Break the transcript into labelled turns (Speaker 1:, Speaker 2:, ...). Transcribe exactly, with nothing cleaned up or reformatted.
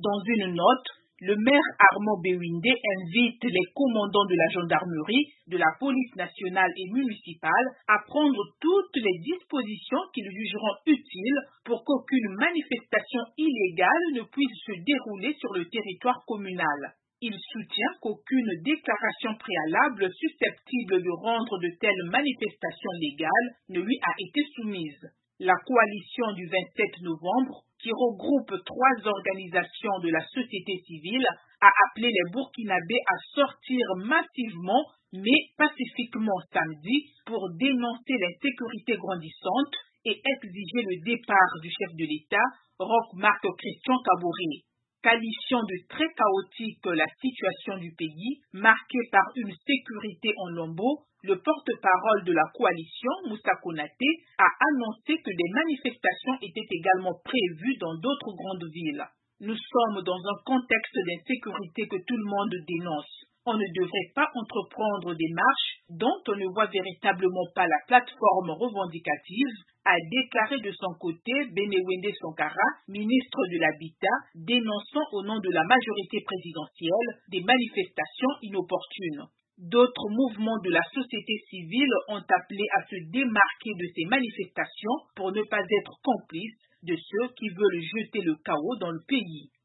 Speaker 1: Dans une note, le maire Armand Bewinde invite les commandants de la gendarmerie, de la police nationale et municipale à prendre toutes les dispositions qu'ils jugeront utiles pour qu'aucune manifestation illégale ne puisse se dérouler sur le territoire communal. Il soutient qu'aucune déclaration préalable susceptible de rendre de telles manifestations légales ne lui a été soumise. La coalition du vingt-sept novembre, qui regroupe trois organisations de la société civile, a appelé les Burkinabés à sortir massivement, mais pacifiquement samedi, pour dénoncer l'insécurité grandissante et exiger le départ du chef de l'État, Roch-Marc Christian Kaboré. Qualifiant de très chaotique la situation du pays, marquée par une sécurité en lambeaux, le porte-parole de la coalition, Moussa Konaté, a annoncé que des manifestations étaient également prévues dans d'autres grandes villes. Nous sommes dans un contexte d'insécurité que tout le monde dénonce. On ne devrait pas entreprendre des marches dont on ne voit véritablement pas la plateforme revendicative, a déclaré de son côté Benewende Sankara, ministre de l'Habitat, dénonçant au nom de la majorité présidentielle des manifestations inopportunes. D'autres mouvements de la société civile ont appelé à se démarquer de ces manifestations pour ne pas être complices de ceux qui veulent jeter le chaos dans le pays.